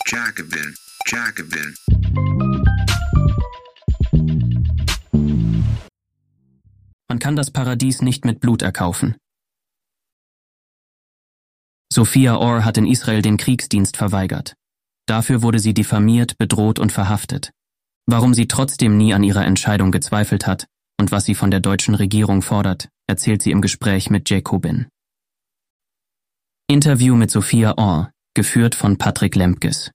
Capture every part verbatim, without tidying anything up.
Jacobin, Jacobin. Man kann das Paradies nicht mit Blut erkaufen. Sophia Orr hat in Israel den Kriegsdienst verweigert. Dafür wurde sie diffamiert, bedroht und verhaftet. Warum sie trotzdem nie an ihrer Entscheidung gezweifelt hat und was sie von der deutschen Regierung fordert, erzählt sie im Gespräch mit Jacobin. Interview mit Sophia Orr, geführt von Patrick Lemkes.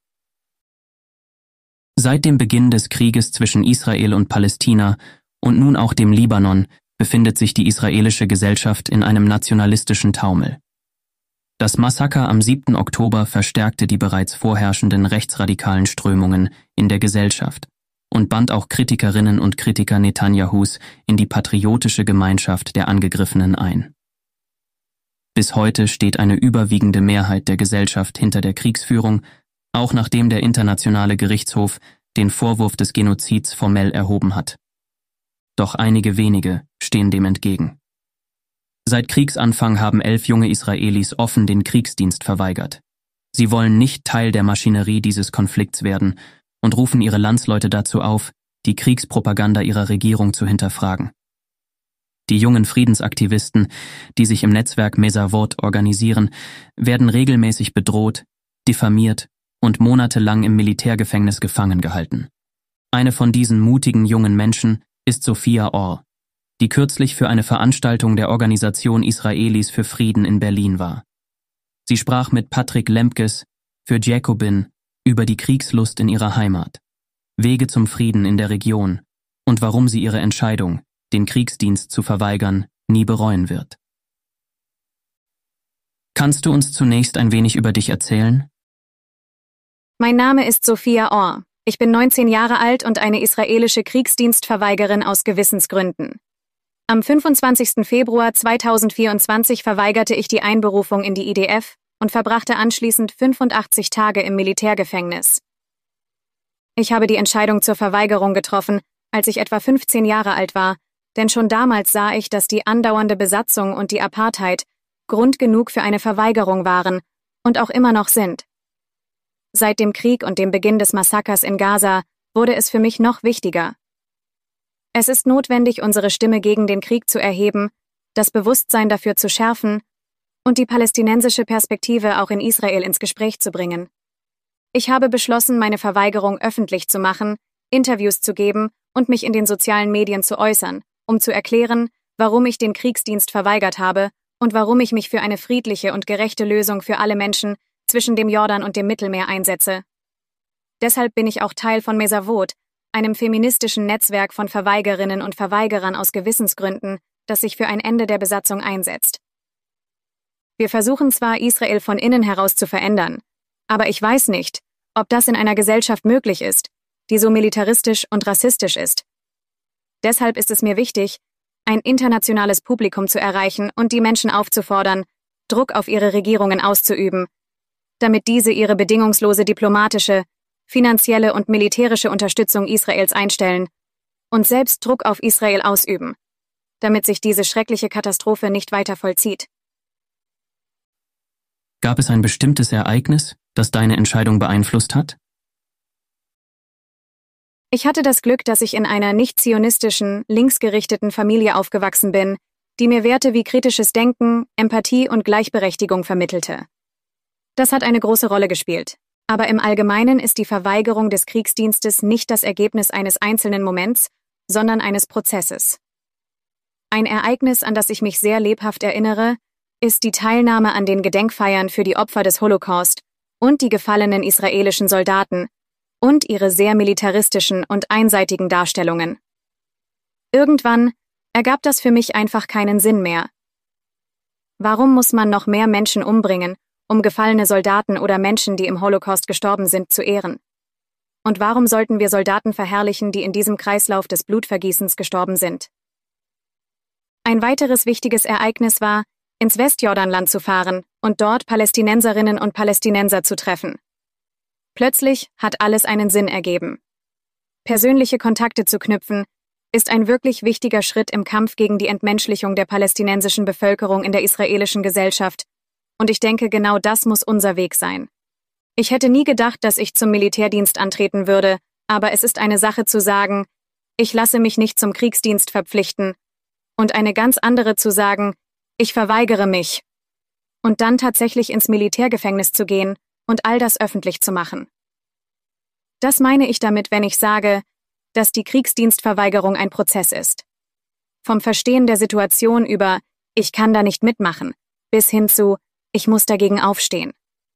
Seit dem Beginn des Krieges zwischen Israel und Palästina und nun auch dem Libanon befindet sich die israelische Gesellschaft in einem nationalistischen Taumel. Das Massaker am siebten Oktober verstärkte die bereits vorherrschenden rechtsradikalen Strömungen in der Gesellschaft und band auch Kritikerinnen und Kritiker Netanyahus in die patriotische Gemeinschaft der Angegriffenen ein. Bis heute steht eine überwiegende Mehrheit der Gesellschaft hinter der Kriegsführung, auch nachdem der Internationale Gerichtshof den Vorwurf des Genozids formell erhoben hat. Doch einige wenige stehen dem entgegen. Seit Kriegsanfang haben elf junge Israelis offen den Kriegsdienst verweigert. Sie wollen nicht Teil der Maschinerie dieses Konflikts werden und rufen ihre Landsleute dazu auf, die Kriegspropaganda ihrer Regierung zu hinterfragen. Die jungen Friedensaktivisten, die sich im Netzwerk Mesavot organisieren, werden regelmäßig bedroht, diffamiert und monatelang im Militärgefängnis gefangen gehalten. Eine von diesen mutigen jungen Menschen ist Sophia Orr, die kürzlich für eine Veranstaltung der Organisation Israelis für Frieden in Berlin war. Sie sprach mit Patrick Lemkes für Jacobin über die Kriegslust in ihrer Heimat, Wege zum Frieden in der Region und warum sie ihre Entscheidung, den Kriegsdienst zu verweigern, nie bereuen wird. Kannst du uns zunächst ein wenig über dich erzählen? Mein Name ist Sophia Orr. Ich bin neunzehn Jahre alt und eine israelische Kriegsdienstverweigerin aus Gewissensgründen. Am fünfundzwanzigsten Februar zweitausendvierundzwanzig verweigerte ich die Einberufung in die I D F und verbrachte anschließend fünfundachtzig Tage im Militärgefängnis. Ich habe die Entscheidung zur Verweigerung getroffen, als ich etwa fünfzehn Jahre alt war, denn schon damals sah ich, dass die andauernde Besatzung und die Apartheid Grund genug für eine Verweigerung waren und auch immer noch sind. Seit dem Krieg und dem Beginn des Massakers in Gaza wurde es für mich noch wichtiger. Es ist notwendig, unsere Stimme gegen den Krieg zu erheben, das Bewusstsein dafür zu schärfen und die palästinensische Perspektive auch in Israel ins Gespräch zu bringen. Ich habe beschlossen, meine Verweigerung öffentlich zu machen, Interviews zu geben und mich in den sozialen Medien zu äußern, um zu erklären, warum ich den Kriegsdienst verweigert habe und warum ich mich für eine friedliche und gerechte Lösung für alle Menschen zwischen dem Jordan und dem Mittelmeer einsetze. Deshalb bin ich auch Teil von Mesavot, einem feministischen Netzwerk von Verweigerinnen und Verweigerern aus Gewissensgründen, das sich für ein Ende der Besatzung einsetzt. Wir versuchen zwar, Israel von innen heraus zu verändern, aber ich weiß nicht, ob das in einer Gesellschaft möglich ist, die so militaristisch und rassistisch ist. Deshalb ist es mir wichtig, ein internationales Publikum zu erreichen und die Menschen aufzufordern, Druck auf ihre Regierungen auszuüben, damit diese ihre bedingungslose diplomatische, finanzielle und militärische Unterstützung Israels einstellen und selbst Druck auf Israel ausüben, damit sich diese schreckliche Katastrophe nicht weiter vollzieht. Gab es ein bestimmtes Ereignis, das deine Entscheidung beeinflusst hat? Ich hatte das Glück, dass ich in einer nicht-zionistischen, linksgerichteten Familie aufgewachsen bin, die mir Werte wie kritisches Denken, Empathie und Gleichberechtigung vermittelte. Das hat eine große Rolle gespielt. Aber im Allgemeinen ist die Verweigerung des Kriegsdienstes nicht das Ergebnis eines einzelnen Moments, sondern eines Prozesses. Ein Ereignis, an das ich mich sehr lebhaft erinnere, ist die Teilnahme an den Gedenkfeiern für die Opfer des Holocaust und die gefallenen israelischen Soldaten und ihre sehr militaristischen und einseitigen Darstellungen. Irgendwann ergab das für mich einfach keinen Sinn mehr. Warum muss man noch mehr Menschen umbringen, um gefallene Soldaten oder Menschen, die im Holocaust gestorben sind, zu ehren? Und warum sollten wir Soldaten verherrlichen, die in diesem Kreislauf des Blutvergießens gestorben sind? Ein weiteres wichtiges Ereignis war, ins Westjordanland zu fahren und dort Palästinenserinnen und Palästinenser zu treffen. Plötzlich hat alles einen Sinn ergeben. Persönliche Kontakte zu knüpfen, ist ein wirklich wichtiger Schritt im Kampf gegen die Entmenschlichung der palästinensischen Bevölkerung in der israelischen Gesellschaft. Und ich denke, genau das muss unser Weg sein. Ich hätte nie gedacht, dass ich zum Militärdienst antreten würde, aber es ist eine Sache zu sagen, ich lasse mich nicht zum Kriegsdienst verpflichten, und eine ganz andere zu sagen, ich verweigere mich, und dann tatsächlich ins Militärgefängnis zu gehen und all das öffentlich zu machen. Das meine ich damit, wenn ich sage, dass die Kriegsdienstverweigerung ein Prozess ist. Vom Verstehen der Situation über, ich kann da nicht mitmachen, bis hin zu, ich muss dagegen aufstehen.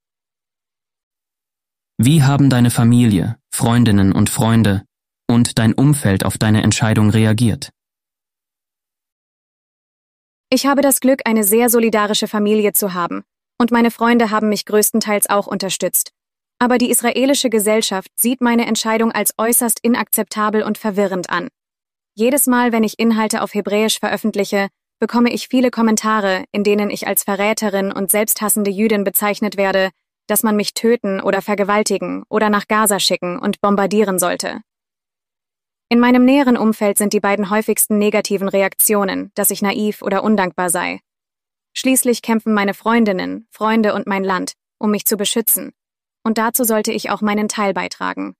Wie haben deine Familie, Freundinnen und Freunde und dein Umfeld auf deine Entscheidung reagiert? Ich habe das Glück, eine sehr solidarische Familie zu haben, und meine Freunde haben mich größtenteils auch unterstützt. Aber die israelische Gesellschaft sieht meine Entscheidung als äußerst inakzeptabel und verwirrend an. Jedes Mal, wenn ich Inhalte auf Hebräisch veröffentliche, bekomme ich viele Kommentare, in denen ich als Verräterin und selbsthassende Jüdin bezeichnet werde, dass man mich töten oder vergewaltigen oder nach Gaza schicken und bombardieren sollte. In meinem näheren Umfeld sind die beiden häufigsten negativen Reaktionen, dass ich naiv oder undankbar sei. Schließlich kämpfen meine Freundinnen, Freunde und mein Land, um mich zu beschützen, und dazu sollte ich auch meinen Teil beitragen.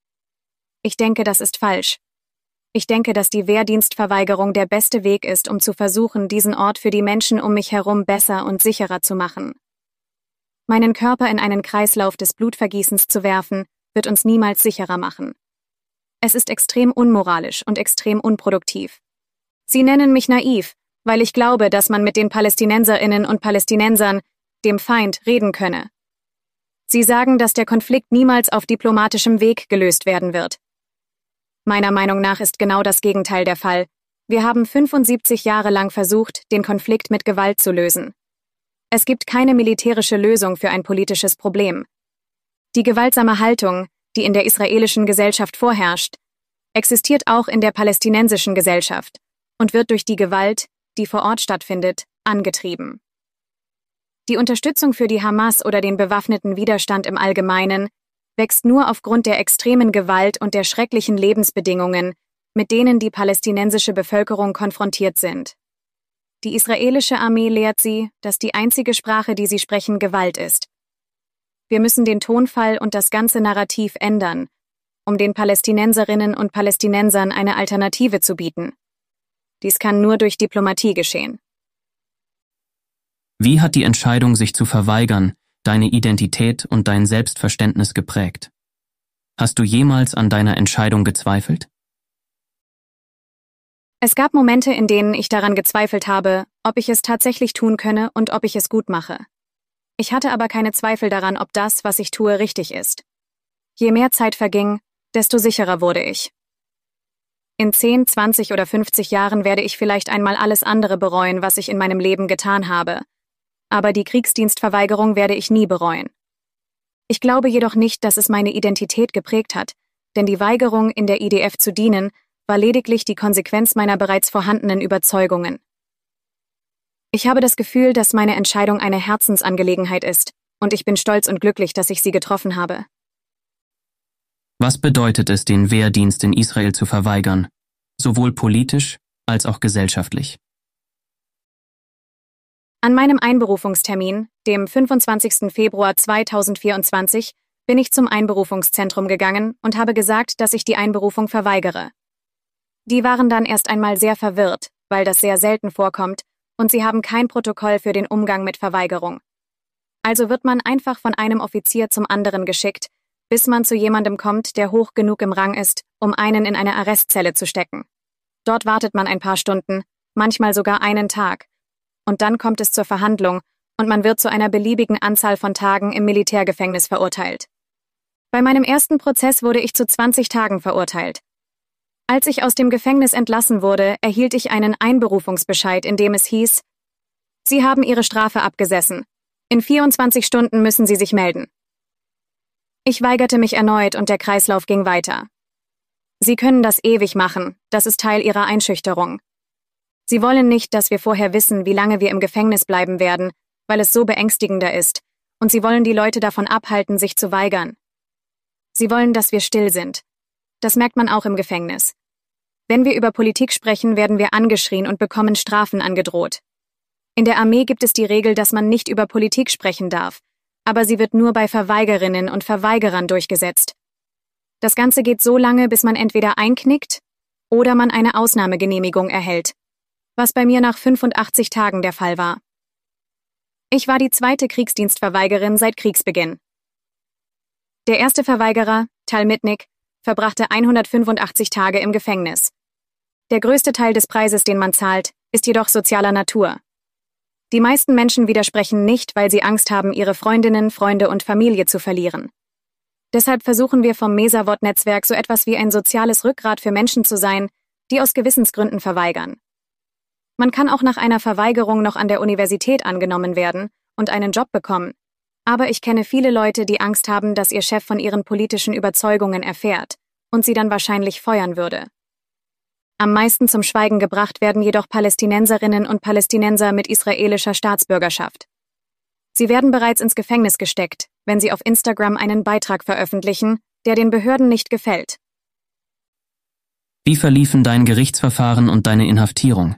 Ich denke, das ist falsch. Ich denke, dass die Wehrdienstverweigerung der beste Weg ist, um zu versuchen, diesen Ort für die Menschen um mich herum besser und sicherer zu machen. Meinen Körper in einen Kreislauf des Blutvergießens zu werfen, wird uns niemals sicherer machen. Es ist extrem unmoralisch und extrem unproduktiv. Sie nennen mich naiv, weil ich glaube, dass man mit den Palästinenserinnen und Palästinensern, dem Feind, reden könne. Sie sagen, dass der Konflikt niemals auf diplomatischem Weg gelöst werden wird. Meiner Meinung nach ist genau das Gegenteil der Fall. Wir haben fünfundsiebzig Jahre lang versucht, den Konflikt mit Gewalt zu lösen. Es gibt keine militärische Lösung für ein politisches Problem. Die gewaltsame Haltung, die in der israelischen Gesellschaft vorherrscht, existiert auch in der palästinensischen Gesellschaft und wird durch die Gewalt, die vor Ort stattfindet, angetrieben. Die Unterstützung für die Hamas oder den bewaffneten Widerstand im Allgemeinen wächst nur aufgrund der extremen Gewalt und der schrecklichen Lebensbedingungen, mit denen die palästinensische Bevölkerung konfrontiert sind. Die israelische Armee lehrt sie, dass die einzige Sprache, die sie sprechen, Gewalt ist. Wir müssen den Tonfall und das ganze Narrativ ändern, um den Palästinenserinnen und Palästinensern eine Alternative zu bieten. Dies kann nur durch Diplomatie geschehen. Wie hat die Entscheidung, sich zu verweigern, deine Identität und dein Selbstverständnis geprägt? Hast du jemals an deiner Entscheidung gezweifelt? Es gab Momente, in denen ich daran gezweifelt habe, ob ich es tatsächlich tun könne und ob ich es gut mache. Ich hatte aber keine Zweifel daran, ob das, was ich tue, richtig ist. Je mehr Zeit verging, desto sicherer wurde ich. In zehn, zwanzig oder fünfzig Jahren werde ich vielleicht einmal alles andere bereuen, was ich in meinem Leben getan habe. Aber die Kriegsdienstverweigerung werde ich nie bereuen. Ich glaube jedoch nicht, dass es meine Identität geprägt hat, denn die Weigerung, in der I D F zu dienen, war lediglich die Konsequenz meiner bereits vorhandenen Überzeugungen. Ich habe das Gefühl, dass meine Entscheidung eine Herzensangelegenheit ist, und ich bin stolz und glücklich, dass ich sie getroffen habe. Was bedeutet es, den Wehrdienst in Israel zu verweigern, sowohl politisch als auch gesellschaftlich? An meinem Einberufungstermin, dem fünfundzwanzigsten Februar zweitausendvierundzwanzig, bin ich zum Einberufungszentrum gegangen und habe gesagt, dass ich die Einberufung verweigere. Die waren dann erst einmal sehr verwirrt, weil das sehr selten vorkommt, und sie haben kein Protokoll für den Umgang mit Verweigerung. Also wird man einfach von einem Offizier zum anderen geschickt, bis man zu jemandem kommt, der hoch genug im Rang ist, um einen in eine Arrestzelle zu stecken. Dort wartet man ein paar Stunden, manchmal sogar einen Tag. Und dann kommt es zur Verhandlung und man wird zu einer beliebigen Anzahl von Tagen im Militärgefängnis verurteilt. Bei meinem ersten Prozess wurde ich zu zwanzig Tagen verurteilt. Als ich aus dem Gefängnis entlassen wurde, erhielt ich einen Einberufungsbescheid, in dem es hieß: Sie haben Ihre Strafe abgesessen. In vierundzwanzig Stunden müssen Sie sich melden. Ich weigerte mich erneut und der Kreislauf ging weiter. Sie können das ewig machen, das ist Teil Ihrer Einschüchterung. Sie wollen nicht, dass wir vorher wissen, wie lange wir im Gefängnis bleiben werden, weil es so beängstigender ist, und sie wollen die Leute davon abhalten, sich zu weigern. Sie wollen, dass wir still sind. Das merkt man auch im Gefängnis. Wenn wir über Politik sprechen, werden wir angeschrien und bekommen Strafen angedroht. In der Armee gibt es die Regel, dass man nicht über Politik sprechen darf, aber sie wird nur bei Verweigerinnen und Verweigerern durchgesetzt. Das Ganze geht so lange, bis man entweder einknickt oder man eine Ausnahmegenehmigung erhält, was bei mir nach fünfundachtzig Tagen der Fall war. Ich war die zweite Kriegsdienstverweigerin seit Kriegsbeginn. Der erste Verweigerer, Tal Mitnick, verbrachte hundertfünfundachtzig Tage im Gefängnis. Der größte Teil des Preises, den man zahlt, ist jedoch sozialer Natur. Die meisten Menschen widersprechen nicht, weil sie Angst haben, ihre Freundinnen, Freunde und Familie zu verlieren. Deshalb versuchen wir vom Mesavot-Netzwerk so etwas wie ein soziales Rückgrat für Menschen zu sein, die aus Gewissensgründen verweigern. Man kann auch nach einer Verweigerung noch an der Universität angenommen werden und einen Job bekommen. Aber ich kenne viele Leute, die Angst haben, dass ihr Chef von ihren politischen Überzeugungen erfährt und sie dann wahrscheinlich feuern würde. Am meisten zum Schweigen gebracht werden jedoch Palästinenserinnen und Palästinenser mit israelischer Staatsbürgerschaft. Sie werden bereits ins Gefängnis gesteckt, wenn sie auf Instagram einen Beitrag veröffentlichen, der den Behörden nicht gefällt. Wie verliefen dein Gerichtsverfahren und deine Inhaftierung?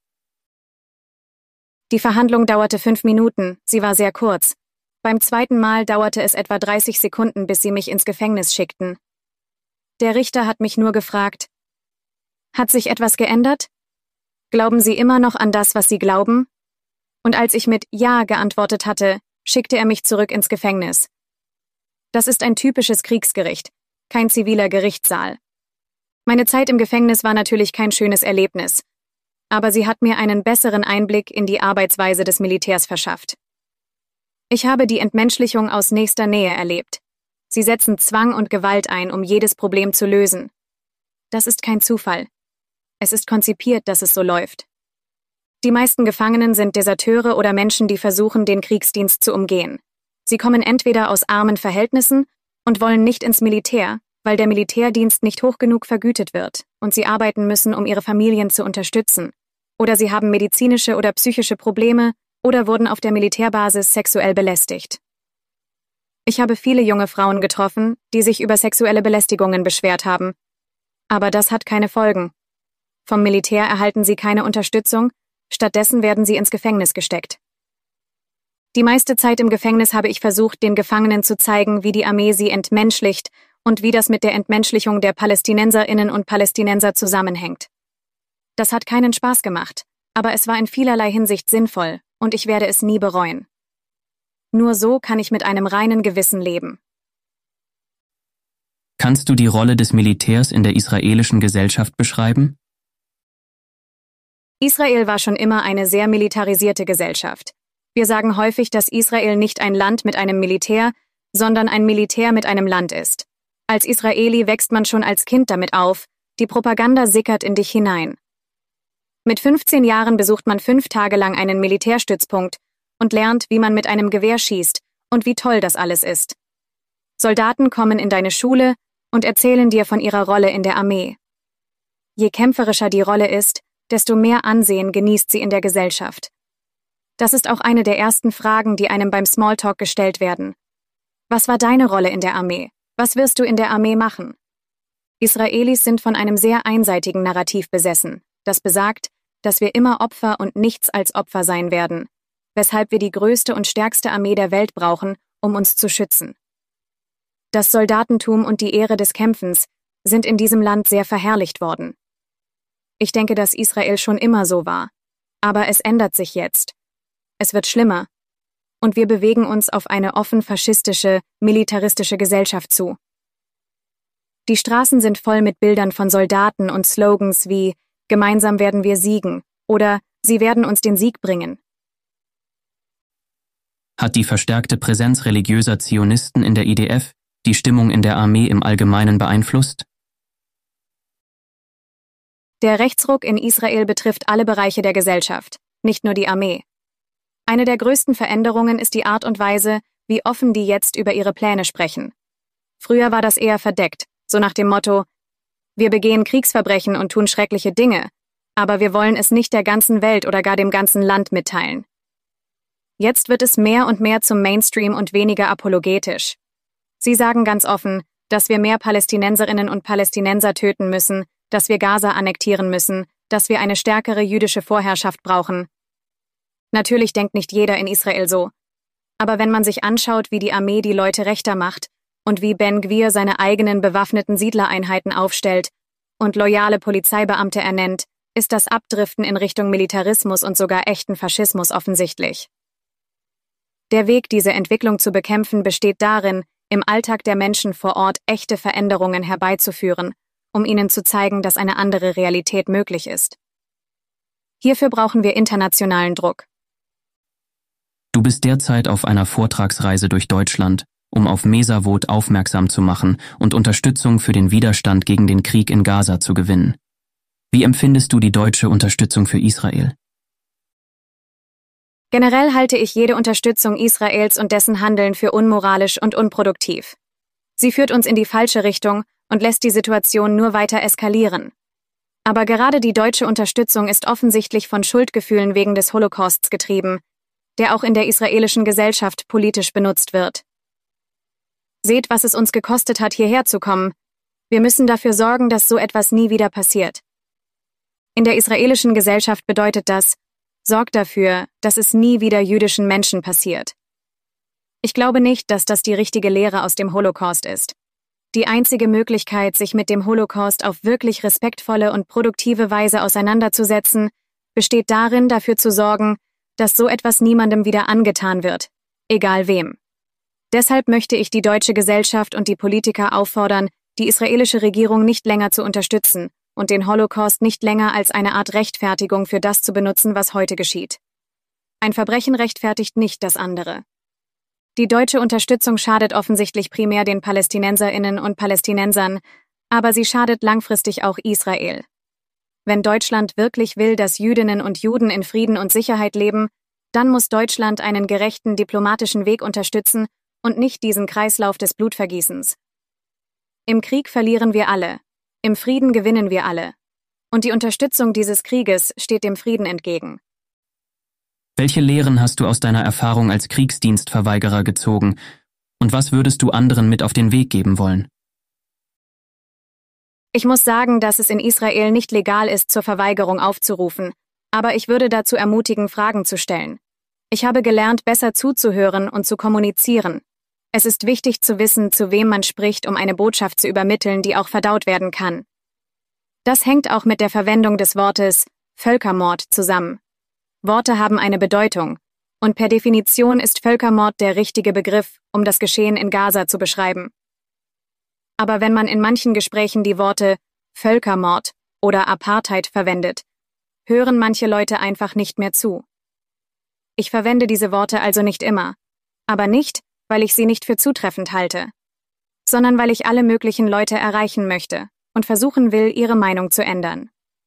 Die Verhandlung dauerte fünf Minuten, sie war sehr kurz. Beim zweiten Mal dauerte es etwa dreißig Sekunden, bis sie mich ins Gefängnis schickten. Der Richter hat mich nur gefragt: Hat sich etwas geändert? Glauben Sie immer noch an das, was Sie glauben? Und als ich mit Ja geantwortet hatte, schickte er mich zurück ins Gefängnis. Das ist ein typisches Kriegsgericht, kein ziviler Gerichtssaal. Meine Zeit im Gefängnis war natürlich kein schönes Erlebnis, aber sie hat mir einen besseren Einblick in die Arbeitsweise des Militärs verschafft. Ich habe die Entmenschlichung aus nächster Nähe erlebt. Sie setzen Zwang und Gewalt ein, um jedes Problem zu lösen. Das ist kein Zufall. Es ist konzipiert, dass es so läuft. Die meisten Gefangenen sind Deserteure oder Menschen, die versuchen, den Kriegsdienst zu umgehen. Sie kommen entweder aus armen Verhältnissen und wollen nicht ins Militär, weil der Militärdienst nicht hoch genug vergütet wird und sie arbeiten müssen, um ihre Familien zu unterstützen. Oder sie haben medizinische oder psychische Probleme oder wurden auf der Militärbasis sexuell belästigt. Ich habe viele junge Frauen getroffen, die sich über sexuelle Belästigungen beschwert haben. Aber das hat keine Folgen. Vom Militär erhalten sie keine Unterstützung, stattdessen werden sie ins Gefängnis gesteckt. Die meiste Zeit im Gefängnis habe ich versucht, den Gefangenen zu zeigen, wie die Armee sie entmenschlicht und wie das mit der Entmenschlichung der Palästinenserinnen und Palästinenser zusammenhängt. Das hat keinen Spaß gemacht, aber es war in vielerlei Hinsicht sinnvoll und ich werde es nie bereuen. Nur so kann ich mit einem reinen Gewissen leben. Kannst du die Rolle des Militärs in der israelischen Gesellschaft beschreiben? Israel war schon immer eine sehr militarisierte Gesellschaft. Wir sagen häufig, dass Israel nicht ein Land mit einem Militär, sondern ein Militär mit einem Land ist. Als Israeli wächst man schon als Kind damit auf, die Propaganda sickert in dich hinein. Mit fünfzehn Jahren besucht man fünf Tage lang einen Militärstützpunkt und lernt, wie man mit einem Gewehr schießt und wie toll das alles ist. Soldaten kommen in deine Schule und erzählen dir von ihrer Rolle in der Armee. Je kämpferischer die Rolle ist, desto mehr Ansehen genießt sie in der Gesellschaft. Das ist auch eine der ersten Fragen, die einem beim Smalltalk gestellt werden. Was war deine Rolle in der Armee? Was wirst du in der Armee machen? Israelis sind von einem sehr einseitigen Narrativ besessen, das besagt, dass wir immer Opfer und nichts als Opfer sein werden, weshalb wir die größte und stärkste Armee der Welt brauchen, um uns zu schützen. Das Soldatentum und die Ehre des Kämpfens sind in diesem Land sehr verherrlicht worden. Ich denke, dass Israel schon immer so war. Aber es ändert sich jetzt. Es wird schlimmer. Und wir bewegen uns auf eine offen faschistische, militaristische Gesellschaft zu. Die Straßen sind voll mit Bildern von Soldaten und Slogans wie „Gemeinsam werden wir siegen" oder „Sie werden uns den Sieg bringen". Hat die verstärkte Präsenz religiöser Zionisten in der I D F die Stimmung in der Armee im Allgemeinen beeinflusst? Der Rechtsruck in Israel betrifft alle Bereiche der Gesellschaft, nicht nur die Armee. Eine der größten Veränderungen ist die Art und Weise, wie offen die jetzt über ihre Pläne sprechen. Früher war das eher verdeckt, so nach dem Motto: Wir begehen Kriegsverbrechen und tun schreckliche Dinge, aber wir wollen es nicht der ganzen Welt oder gar dem ganzen Land mitteilen. Jetzt wird es mehr und mehr zum Mainstream und weniger apologetisch. Sie sagen ganz offen, dass wir mehr Palästinenserinnen und Palästinenser töten müssen, dass wir Gaza annektieren müssen, dass wir eine stärkere jüdische Vorherrschaft brauchen. Natürlich denkt nicht jeder in Israel so. Aber wenn man sich anschaut, wie die Armee die Leute rechter macht und wie Ben Gvir seine eigenen bewaffneten Siedlereinheiten aufstellt und loyale Polizeibeamte ernennt, ist das Abdriften in Richtung Militarismus und sogar echten Faschismus offensichtlich. Der Weg, diese Entwicklung zu bekämpfen, besteht darin, im Alltag der Menschen vor Ort echte Veränderungen herbeizuführen, um ihnen zu zeigen, dass eine andere Realität möglich ist. Hierfür brauchen wir internationalen Druck. Du bist derzeit auf einer Vortragsreise durch Deutschland, um auf Mesavot aufmerksam zu machen und Unterstützung für den Widerstand gegen den Krieg in Gaza zu gewinnen. Wie empfindest du die deutsche Unterstützung für Israel? Generell halte ich jede Unterstützung Israels und dessen Handeln für unmoralisch und unproduktiv. Sie führt uns in die falsche Richtung und lässt die Situation nur weiter eskalieren. Aber gerade die deutsche Unterstützung ist offensichtlich von Schuldgefühlen wegen des Holocausts getrieben, der auch in der israelischen Gesellschaft politisch benutzt wird. Seht, was es uns gekostet hat, hierher zu kommen. Wir müssen dafür sorgen, dass so etwas nie wieder passiert. In der israelischen Gesellschaft bedeutet das, sorgt dafür, dass es nie wieder jüdischen Menschen passiert. Ich glaube nicht, dass das die richtige Lehre aus dem Holocaust ist. Die einzige Möglichkeit, sich mit dem Holocaust auf wirklich respektvolle und produktive Weise auseinanderzusetzen, besteht darin, dafür zu sorgen, dass so etwas niemandem wieder angetan wird, egal wem. Deshalb möchte ich die deutsche Gesellschaft und die Politiker auffordern, die israelische Regierung nicht länger zu unterstützen und den Holocaust nicht länger als eine Art Rechtfertigung für das zu benutzen, was heute geschieht. Ein Verbrechen rechtfertigt nicht das andere. Die deutsche Unterstützung schadet offensichtlich primär den PalästinenserInnen und Palästinensern, aber sie schadet langfristig auch Israel. Wenn Deutschland wirklich will, dass Jüdinnen und Juden in Frieden und Sicherheit leben, dann muss Deutschland einen gerechten diplomatischen Weg unterstützen und nicht diesen Kreislauf des Blutvergießens. Im Krieg verlieren wir alle, im Frieden gewinnen wir alle. Und die Unterstützung dieses Krieges steht dem Frieden entgegen. Welche Lehren hast du aus deiner Erfahrung als Kriegsdienstverweigerer gezogen und was würdest du anderen mit auf den Weg geben wollen? Ich muss sagen, dass es in Israel nicht legal ist, zur Verweigerung aufzurufen, aber ich würde dazu ermutigen, Fragen zu stellen. Ich habe gelernt, besser zuzuhören und zu kommunizieren. Es ist wichtig zu wissen, zu wem man spricht, um eine Botschaft zu übermitteln, die auch verdaut werden kann. Das hängt auch mit der Verwendung des Wortes Völkermord zusammen. Worte haben eine Bedeutung, und per Definition ist Völkermord der richtige Begriff, um das Geschehen in Gaza zu beschreiben. Aber wenn man in manchen Gesprächen die Worte Völkermord oder Apartheid verwendet, hören manche Leute einfach nicht mehr zu. Ich verwende diese Worte also nicht immer, aber nicht, weil ich sie nicht für zutreffend halte, sondern weil ich alle möglichen Leute erreichen möchte und versuchen will, ihre Meinung zu ändern.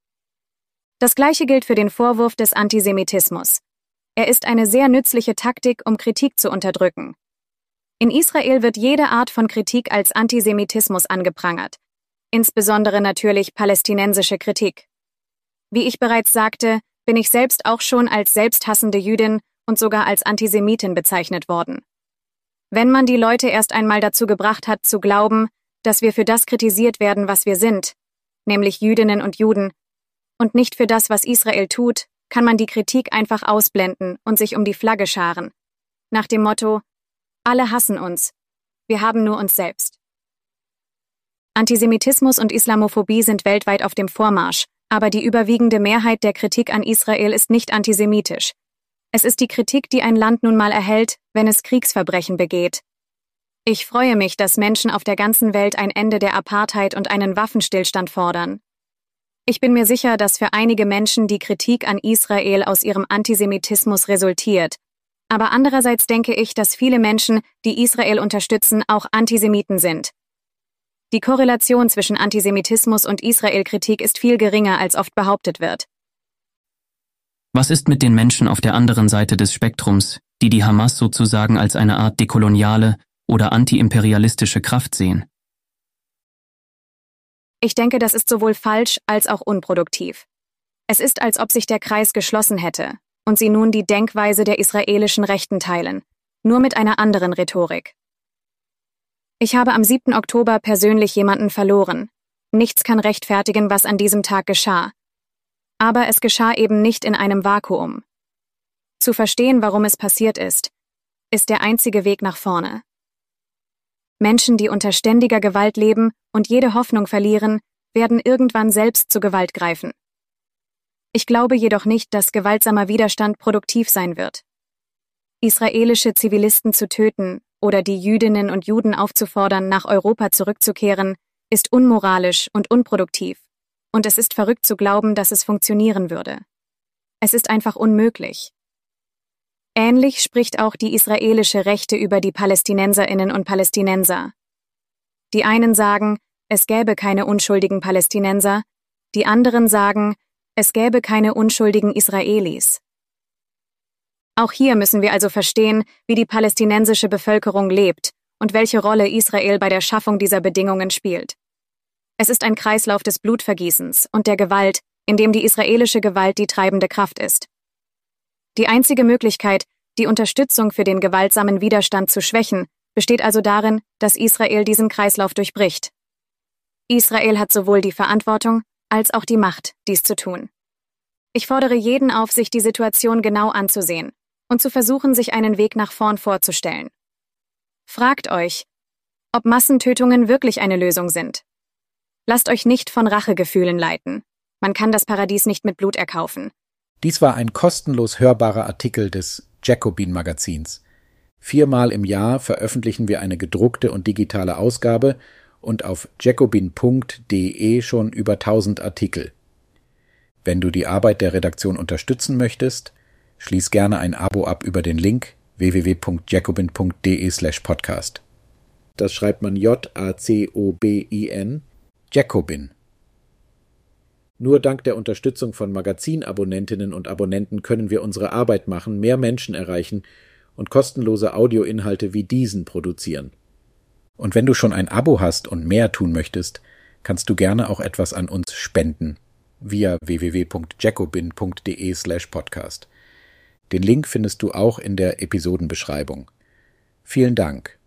Das Gleiche gilt für den Vorwurf des Antisemitismus. Er ist eine sehr nützliche Taktik, um Kritik zu unterdrücken. In Israel wird jede Art von Kritik als Antisemitismus angeprangert, insbesondere natürlich palästinensische Kritik. Wie ich bereits sagte, bin ich selbst auch schon als selbsthassende Jüdin und sogar als Antisemitin bezeichnet worden. Wenn man die Leute erst einmal dazu gebracht hat, zu glauben, dass wir für das kritisiert werden, was wir sind, nämlich Jüdinnen und Juden, und nicht für das, was Israel tut, kann man die Kritik einfach ausblenden und sich um die Flagge scharen. Nach dem Motto, alle hassen uns, wir haben nur uns selbst. Antisemitismus und Islamophobie sind weltweit auf dem Vormarsch, aber die überwiegende Mehrheit der Kritik an Israel ist nicht antisemitisch. Es ist die Kritik, die ein Land nun mal erhält, wenn es Kriegsverbrechen begeht. Ich freue mich, dass Menschen auf der ganzen Welt ein Ende der Apartheid und einen Waffenstillstand fordern. Ich bin mir sicher, dass für einige Menschen die Kritik an Israel aus ihrem Antisemitismus resultiert. Aber andererseits denke ich, dass viele Menschen, die Israel unterstützen, auch Antisemiten sind. Die Korrelation zwischen Antisemitismus und Israel-Kritik ist viel geringer, als oft behauptet wird. Was ist mit den Menschen auf der anderen Seite des Spektrums, die die Hamas sozusagen als eine Art dekoloniale oder antiimperialistische Kraft sehen? Ich denke, das ist sowohl falsch als auch unproduktiv. Es ist, als ob sich der Kreis geschlossen hätte und sie nun die Denkweise der israelischen Rechten teilen, nur mit einer anderen Rhetorik. Ich habe am siebten Oktober persönlich jemanden verloren. Nichts kann rechtfertigen, was an diesem Tag geschah. Aber es geschah eben nicht in einem Vakuum. Zu verstehen, warum es passiert ist, ist der einzige Weg nach vorne. Menschen, die unter ständiger Gewalt leben und jede Hoffnung verlieren, werden irgendwann selbst zu Gewalt greifen. Ich glaube jedoch nicht, dass gewaltsamer Widerstand produktiv sein wird. Israelische Zivilisten zu töten oder die Jüdinnen und Juden aufzufordern, nach Europa zurückzukehren, ist unmoralisch und unproduktiv, und es ist verrückt zu glauben, dass es funktionieren würde. Es ist einfach unmöglich. Ähnlich spricht auch die israelische Rechte über die Palästinenserinnen und Palästinenser. Die einen sagen, es gäbe keine unschuldigen Palästinenser, die anderen sagen, es gäbe keine unschuldigen Israelis. Auch hier müssen wir also verstehen, wie die palästinensische Bevölkerung lebt und welche Rolle Israel bei der Schaffung dieser Bedingungen spielt. Es ist ein Kreislauf des Blutvergießens und der Gewalt, in dem die israelische Gewalt die treibende Kraft ist. Die einzige Möglichkeit, die Unterstützung für den gewaltsamen Widerstand zu schwächen, besteht also darin, dass Israel diesen Kreislauf durchbricht. Israel hat sowohl die Verantwortung als auch die Macht, dies zu tun. Ich fordere jeden auf, sich die Situation genau anzusehen und zu versuchen, sich einen Weg nach vorn vorzustellen. Fragt euch, ob Massentötungen wirklich eine Lösung sind. Lasst euch nicht von Rachegefühlen leiten. Man kann das Paradies nicht mit Blut erkaufen. Dies war ein kostenlos hörbarer Artikel des Jacobin-Magazins. Viermal im Jahr veröffentlichen wir eine gedruckte und digitale Ausgabe und auf jacobin punkt de schon über tausend Artikel. Wenn du die Arbeit der Redaktion unterstützen möchtest, schließ gerne ein Abo ab über den Link w w w punkt jacobin punkt de slash podcast. Das schreibt man J A C O B I N, Jacobin. Nur dank der Unterstützung von Magazinabonnentinnen und Abonnenten können wir unsere Arbeit machen, mehr Menschen erreichen und kostenlose Audioinhalte wie diesen produzieren. Und wenn du schon ein Abo hast und mehr tun möchtest, kannst du gerne auch etwas an uns spenden via w w w punkt jacobin punkt de slash podcast. Den Link findest du auch in der Episodenbeschreibung. Vielen Dank.